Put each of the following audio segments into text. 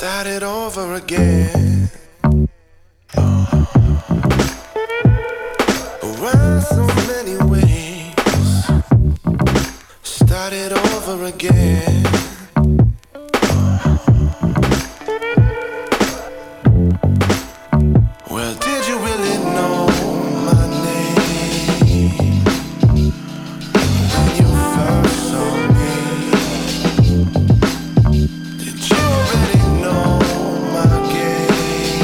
Start it over again. Around so many ways. Start it over again. Well, did you really know my name when you first saw me? Did you already know my game?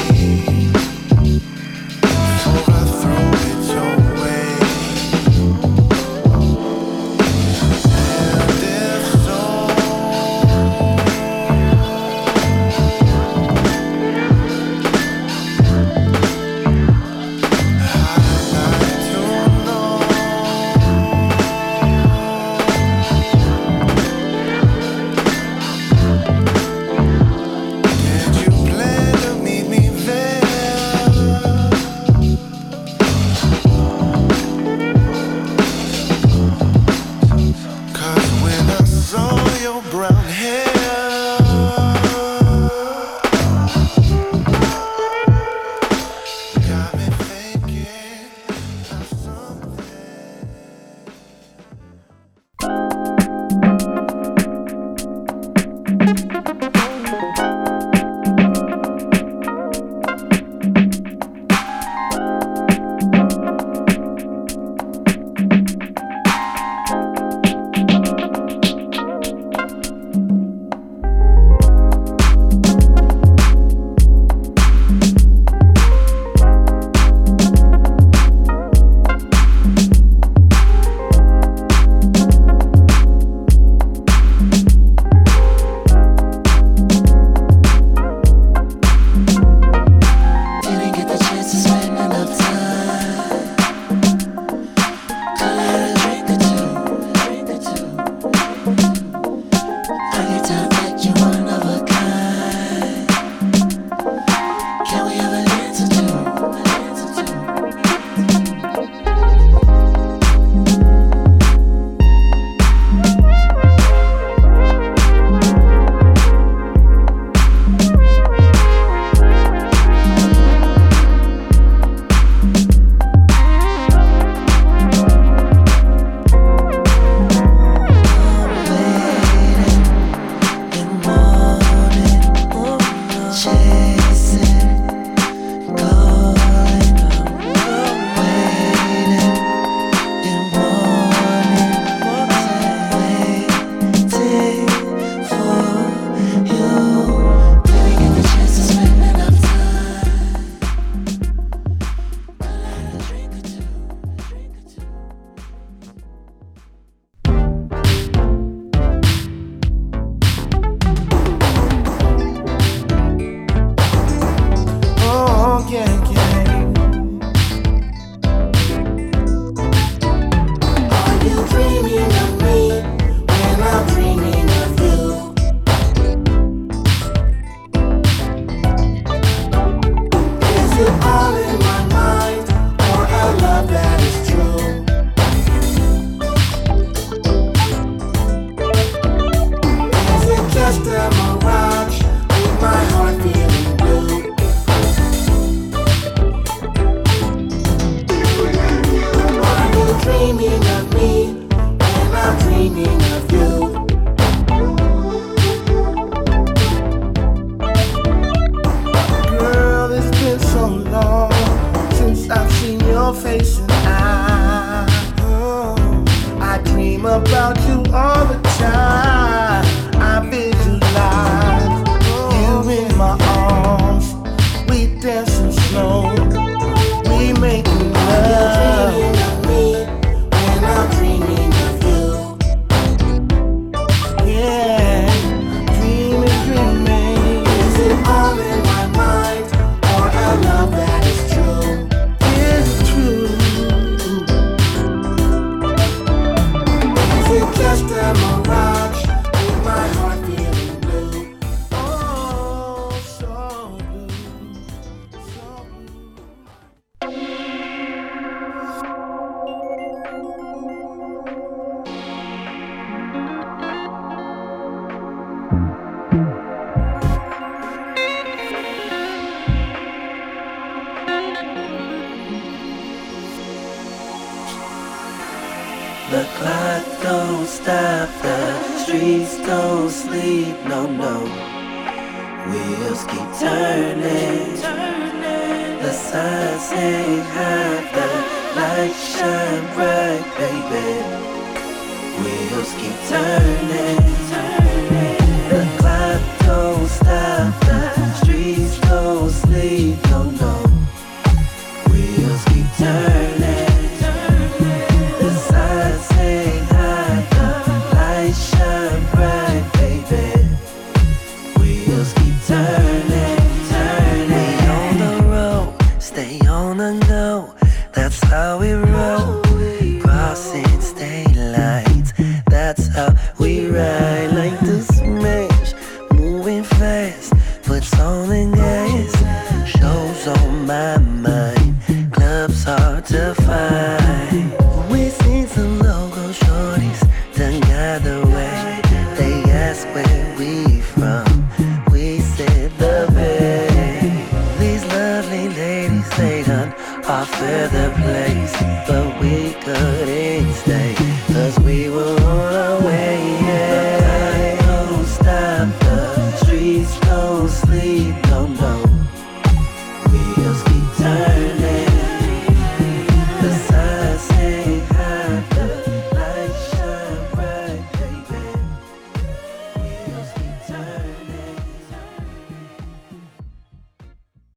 streets don't sleep, no, no. Wheels keep turning, the signs sing high, the lights shine bright, baby. Wheels keep turning, the clock don't stop, the streets don't sleep, no, no. Wheels keep turning, the signs sing high, the lights shine bright, baby. Wheels keep turning, turning. We on the road, stay on the go, that's how we roll. Crossing state lines, that's how we ride. Like the smash, moving fast, foot's on the gas. Shows on my mind, clubs hard to find. We seen some local shorties done got away. They ask where we from, we said the Bay. These lovely ladies, they done offer the place, but we couldn't stay, 'cause we were on our